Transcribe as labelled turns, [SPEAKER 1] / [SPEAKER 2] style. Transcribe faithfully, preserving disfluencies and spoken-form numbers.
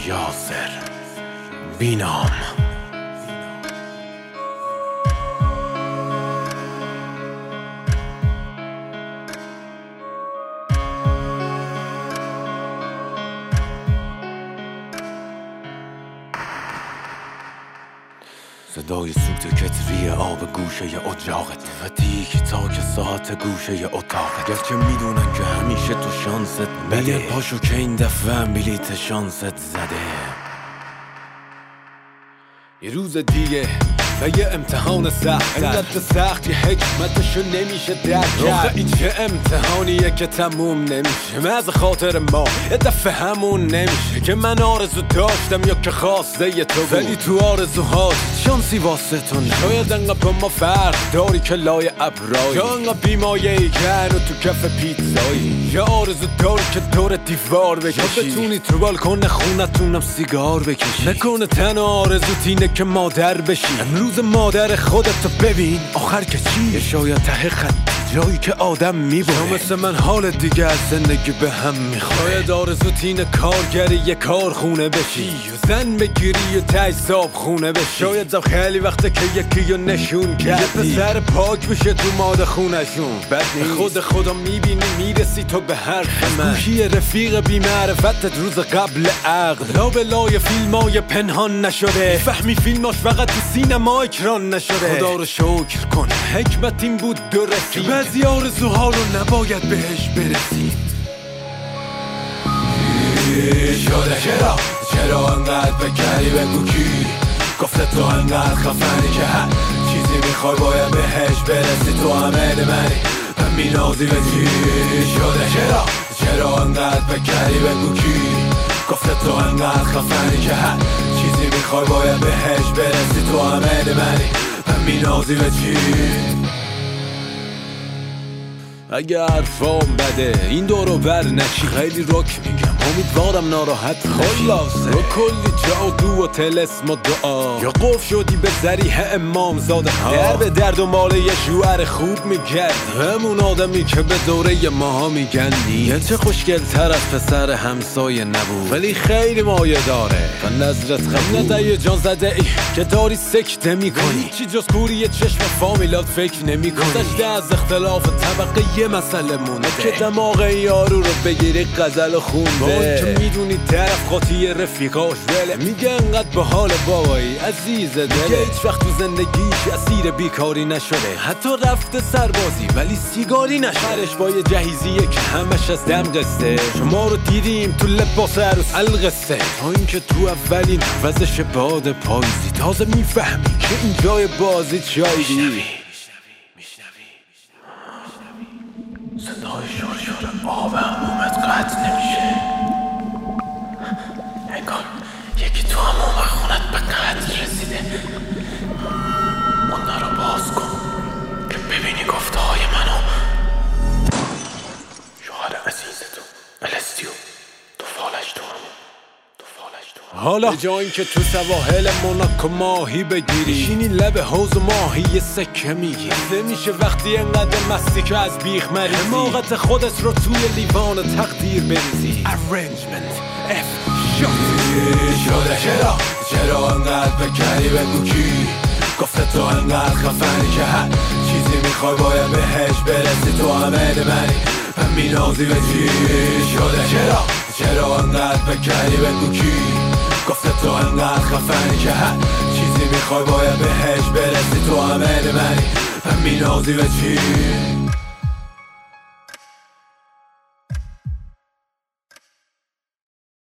[SPEAKER 1] یاسر بینام. صدای سوت کتری آب گوشه اجاقت و تیک تاک ساعت گوشه اتاقت. گرچه میدونن که همیشه تو شانست بده، پاشو که این دفعه بلیت شانست زده. یه روز دیگه و یه امتحان سخت، اینقدر سخت یه حکمتشو نمیشه درک کرد. این چه امتحانیه که تموم نمیشه، مز خاطر ما یه دفعه همون نمیشه که من آرزو داشتم یا که خواسته یه تو بود، ولی تو آرزوهات شانسی واسه تو نه. شاید انقدر با ما فرق داری که لای ابرایی، یا انقدر بیمایه‌ای که هنو تو کف پیتزایی، یا آرزو داری که دور دیوار بکشی، بتونی تو بالکن خونتونم سیگار بکشی. نکنه تنها آرزوت اینه که مادر بشی. امروز مادر خودتو ببین آخر که چی؟ شاید ته خط جایی که آدم میبونه، یا مثل من حال دیگه از زندگی به هم میخوره. شاید آرزوت اینه کارگری یه کارخونه بشی، و زن بگیری و ته صاحب خونه بشی. شاید زب خیلی وقته که یکی رو نشون کردی، یه پسر پاک بشه تو ماده خونشون. بد نیست خود خدا میبینی میرسی تو به حرف من. گوشی رفیق بی معرفتت روز قبل عقل، لا به لای فیلم های پنهان نشده، فهمی فیلماش فقط تو سینما اکران نشده. خدا رو شکر کن حکمت این بود درستی، بعضی آرزوها رو نباید بهش برسی. شده چرا چرا انقدر بکری بگو کی گفته تو انقدر خفنی که هر چیزی میخوای باید بهش برسی. تو همه منی من مینازی به چی؟ شده چرا چرا انقدر بکری بگو کی گفته تو انقدر خفنی که هر چیزی میخوای باید بهش برسی. تو همه منی من مینازی به چی؟ اگه حرفام بده این دورو بر نشی، خیلی رک میگم امیدوارم ناراحت خلاصه. با کلی جادو و طلسم و دعا یا قف شدی به ذریح امام زاده ها، در به درد و مال یه شوهر خوب میگردی، همون آدمی که به دوره ماها میگن یه چه خوشگل تر از پسر همسایه نبود، ولی خیلی مایه داره و نظرت قبول نده. جان زده ای که داری سکته میکنی، چی جز کوری چشم فامیلات فکر نمی کنی. گذشته از اختلاف طبقه یه مسئله مونده که دماغ یارو رو بگیری غزل خونده، که میدونی طرف قاطی رفیقاش وله، میگه انقدر به حال بابایی عزیز دله، میگه هیچ وقت تو زندگیش اسیر بیکاری نشده، حتی رفته سربازی ولی سیگاری نشده. با یه جهیزیه که همش از دم قصه، شما رو دیدیم تو لباس عروس القصه، تا اینکه تو اولین وزش باد پاییزی تازه میفهمی که این جای بازی چایدی. صدای شور شور آب همومت قطع نمیشه، انگار یکی تو هموم خونت به قطع رسیده. اونا رو باز کن که ببینی گفته های منو. شوهر عزیز تو الستیو تو فالش تو همون تو فالش تو همون. حالا به جایی که تو سواحل موناکو ماهی بگیری، شینی لب حوض ماهی یه سکه میگیری. نمیشه وقتی انقدر مستی که از بیخ مریضی، حماقت خودت رو توی لیوان تقدیر بریزی. Arrangement F شده چرا چرا انقدر بکری بگو کی گفته تو انقدر خفنی که هر چیزی میخوای باید بهش برسی. تو همه منی من مینازی به چی؟ شده چرا چرا انقدر بکری بگو کی گفته تو انقدر خفنی که هر چیزی میخوای باید بهش برسی. تو همه منی من مینازی به چی؟